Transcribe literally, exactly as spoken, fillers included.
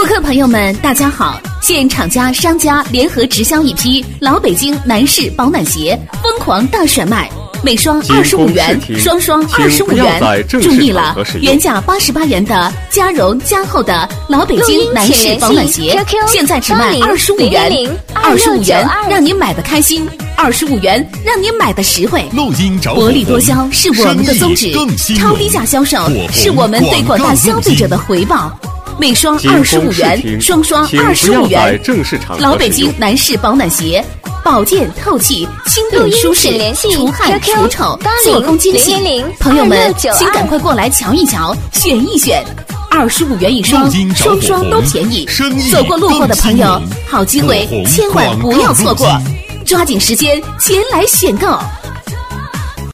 顾客朋友们，大家好！现厂家、商家联合直销一批老北京男士保暖鞋，疯狂大甩卖，每双二十五元，双双二十五元。注意了，原价八十八元的加绒加厚的老北京男士保暖鞋，现在只卖二十五元，二十五元让你买的开心，二十五元让你买的实惠。薄利多销是我们的宗旨，超低价销售是我们对广大消费者的回报。每双二十五元，双双二十五元。老北京男士保暖鞋，保健透气，轻便舒适，除汗除臭，做工精细。朋友们，请赶快过来瞧一瞧，选一选。二十五元一双，双双都便宜。走过路过的朋友，好机会千万不要错过，抓紧时间前来选购。